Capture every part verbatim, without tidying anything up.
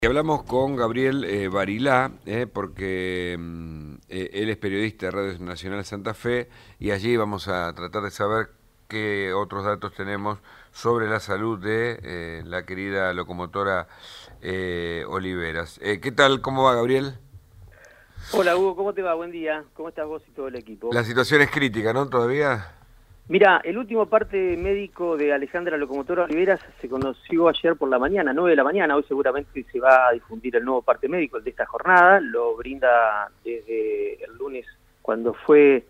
Y hablamos con Gabriel eh, Barilá, eh, porque mm, eh, él es periodista de Radio Nacional Santa Fe y allí vamos a tratar de saber qué otros datos tenemos sobre la salud de eh, la querida locomotora eh, Oliveras. Eh, ¿qué tal? ¿Cómo va, Gabriel? Hola Hugo, ¿cómo te va? Buen día. ¿Cómo estás vos y todo el equipo? La situación es crítica, ¿no? ¿Todavía? Mira, el último parte médico de Alejandra Locomotora Oliveras se conoció ayer por la mañana, nueve de la mañana. Hoy seguramente se va a difundir el nuevo parte médico, el de esta jornada. Lo brinda desde el lunes, cuando fue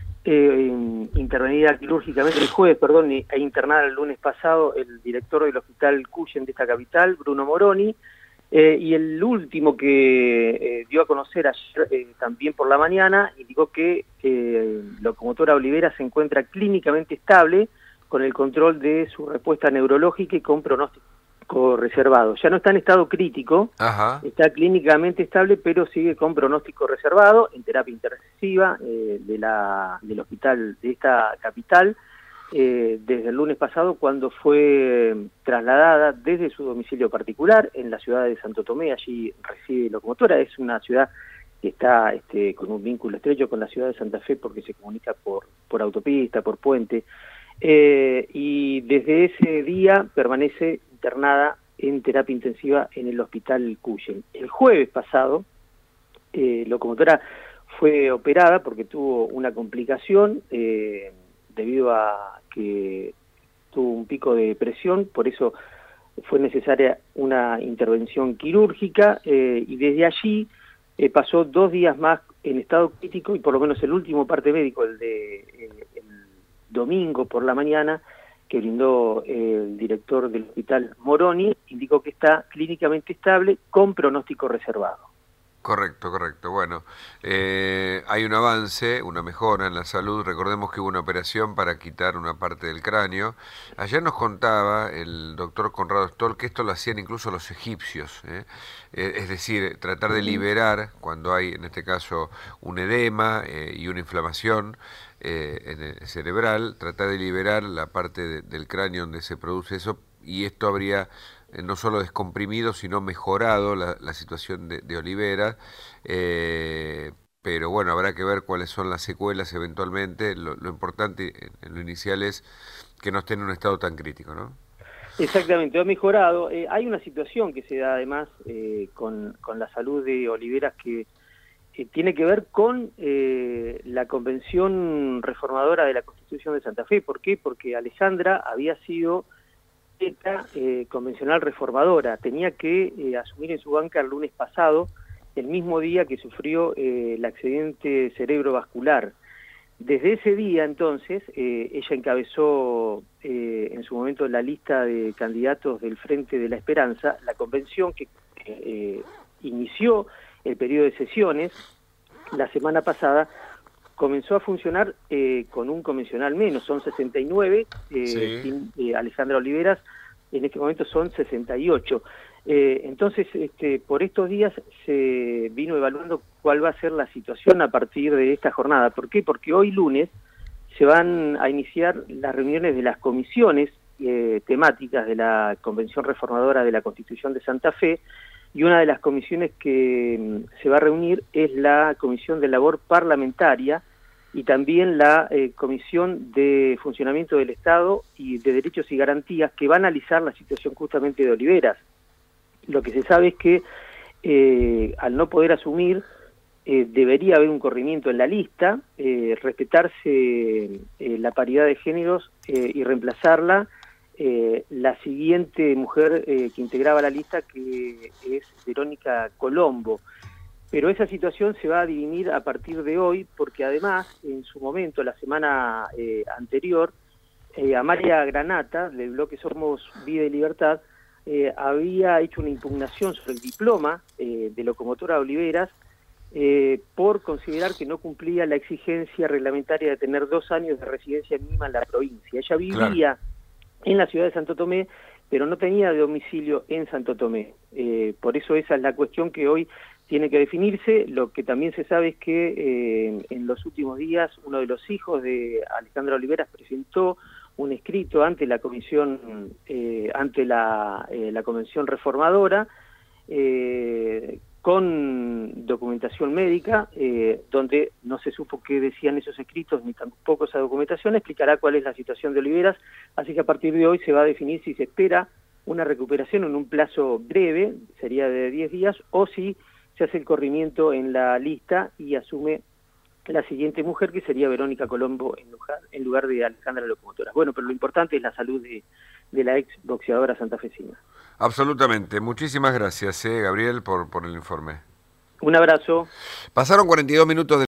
eh, intervenida quirúrgicamente, el jueves, perdón, e internada el lunes pasado, el director del Hospital Cuyen de esta capital, Bruno Moroni. Eh, y el último que eh, dio a conocer ayer, eh, también por la mañana, indicó que eh, Locomotora Olivera se encuentra clínicamente estable con el control de su respuesta neurológica y con pronóstico reservado. Ya no está en estado crítico, Ajá. está clínicamente estable, pero sigue con pronóstico reservado en terapia intensiva eh, de la, del hospital de esta capital. Eh, desde el lunes pasado, cuando fue trasladada desde su domicilio particular en la ciudad de Santo Tomé. Allí reside Locomotora. Es una ciudad que está este, con un vínculo estrecho con la ciudad de Santa Fe porque se comunica por, por autopista, por puente, eh, y desde ese día permanece internada en terapia intensiva en el Hospital Cuyen. El jueves pasado, eh, Locomotora fue operada porque tuvo una complicación eh, debido a que tuvo un pico de presión, por eso fue necesaria una intervención quirúrgica, eh, y desde allí eh, pasó dos días más en estado crítico, y por lo menos el último parte médico, el de eh, el domingo por la mañana, que brindó eh, el director del hospital Moroni, indicó que está clínicamente estable con pronóstico reservado. Correcto, correcto. Bueno, eh, hay un avance, una mejora en la salud. Recordemos que hubo una operación para quitar una parte del cráneo. Ayer nos contaba el doctor Conrado Stoll que esto lo hacían incluso los egipcios, ¿eh? Eh, es decir, tratar de Uh-huh. liberar cuando hay, en este caso, un edema eh, y una inflamación eh, en el cerebral, tratar de liberar la parte de, del cráneo donde se produce eso, y esto habría eh, no solo descomprimido, sino mejorado la, la situación de, de Olivera, eh, pero bueno, habrá que ver cuáles son las secuelas eventualmente. Lo, lo importante en, en lo inicial es que no esté en un estado tan crítico, ¿no? Exactamente, ha mejorado. Eh, hay una situación que se da además eh, con, con la salud de Oliveras que eh, tiene que ver con eh, la Convención Reformadora de la Constitución de Santa Fe. ¿Por qué? Porque Alejandra había sido esta, eh, convencional reformadora, tenía que eh, asumir en su banca el lunes pasado, el mismo día que sufrió eh, el accidente cerebrovascular. Desde ese día, entonces, eh, ella encabezó eh, en su momento la lista de candidatos del Frente de la Esperanza, la convención que eh, inició el periodo de sesiones la semana pasada. Comenzó a funcionar eh, con un convencional menos, son sesenta y nueve, eh, Sí. sin eh, Alejandra Oliveras, en este momento son sesenta y ocho. Eh, entonces, este, por estos días se vino evaluando cuál va a ser la situación a partir de esta jornada. ¿Por qué? Porque hoy lunes se van a iniciar las reuniones de las comisiones eh, temáticas de la Convención Reformadora de la Constitución de Santa Fe, y una de las comisiones que mm, se va a reunir es la Comisión de Labor Parlamentaria y también la eh, Comisión de Funcionamiento del Estado y de Derechos y Garantías, que va a analizar la situación justamente de Oliveras. Lo que se sabe es que eh, al no poder asumir, eh, debería haber un corrimiento en la lista, eh, respetarse eh, la paridad de géneros eh, y reemplazarla eh, la siguiente mujer eh, que integraba la lista, que es Verónica Colombo. Pero esa situación se va a dirimir a partir de hoy, porque además, en su momento, la semana eh, anterior, eh, Amalia Granata, del bloque Somos Vida y Libertad, eh, había hecho una impugnación sobre el diploma eh, de Locomotora Oliveras eh, por considerar que no cumplía la exigencia reglamentaria de tener dos años de residencia mínima en la provincia. Ella Claro. vivía en la ciudad de Santo Tomé, pero no tenía domicilio en Santo Tomé. Eh, por eso esa es la cuestión que hoy tiene que definirse. Lo que también se sabe es que eh, en los últimos días uno de los hijos de Alejandra Oliveras presentó un escrito ante la comisión, eh, ante la, eh, la Convención Reformadora, eh, con documentación médica, eh, donde no se supo qué decían esos escritos, ni tampoco esa documentación, explicará cuál es la situación de Oliveras, así que a partir de hoy se va a definir si se espera una recuperación en un plazo breve, sería de diez días, o si se hace el corrimiento en la lista y asume la siguiente mujer, que sería Verónica Colombo en lugar, en lugar de Alejandra Locomotora. Bueno, pero lo importante es la salud de, de la ex boxeadora santafesina. Absolutamente. Muchísimas gracias, eh, Gabriel, por, por el informe. Un abrazo. Pasaron cuarenta y dos minutos de